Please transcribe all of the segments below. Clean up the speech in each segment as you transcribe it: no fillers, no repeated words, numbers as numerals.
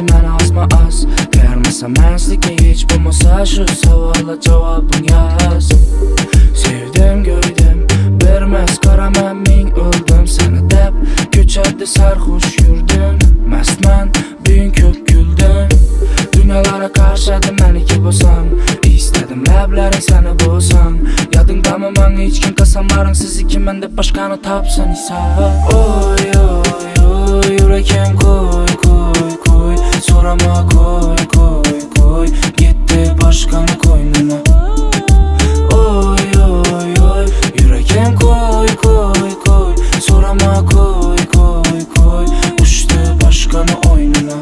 meni asma-as. Bermasa menslikka hech bo'lmasa shu savolga javobing yaz. Sevdim go'ydim, bermas qaraman ming o'ldim seni deb. Ko'chada sarxush yurdim, mastman, bugun ko'p kuldim. Dunyolarga qarshidi meniki bo'lsam, istadim lablaring seni bo'lsam. Yodingdami menga hech kim qasamlaring siz ikkiman deb boshqani topsan esa. Oy oy oy yurakim qo'y qo'y qo'y, so'rama qo'y qo'y qo'y, ketdi boshqani qo'ynina. Oy oy oy yurakim qo'y qo'y qo'y, so'rama qo'y qo'y qo'y, ushdi boshqani o'ynina.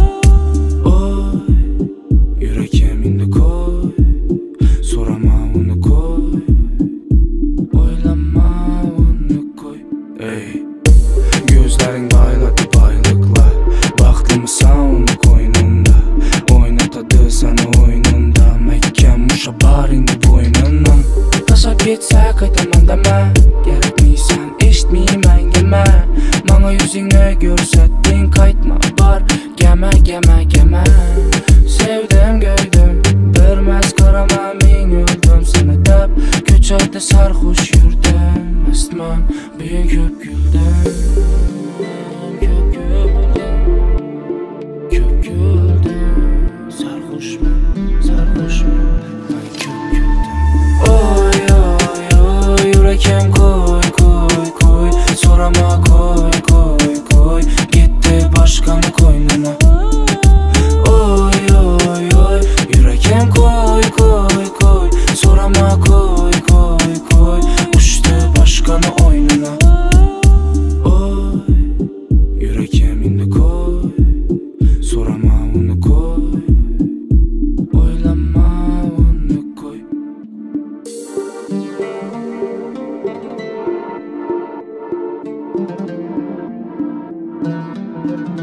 Yurakim endi qo'y, so'rama uni qo'y, o'ylama uni qo'y. Ey, gözlaring bayladi bayliqlar, baxtlimisan uni qo'yningda, o'ynatadi seni o'yiningda, mahkam usha baringni bo'yningdan. Tashlab ketsa qaytaman dema, kerakmisan eshitmayman gama, menga yuzingni ko'rsatding qaytma bar, gama gama gama. Sevdim go'ydim, bermas qaraman ming o'ldim seni deb. Ko'chada sarxush yurdim, mastman, bugun ko'p kuldim. Ko'p kuldim, sarxushman, men ko'p kuldim. Oy oy oy yurakim qo'y qo'y qo'y, so'rama qo'y qo'y qo'y, ketdi boshqani qo'ynina. Yurakim qo'y qo'y qo'y, so'rama qo'y qo'y qo'y, ushdi boshqani o'ynina. Oy, yurakim endi qo'y, so'rama uni qo'y, o'ylama uni qo'y.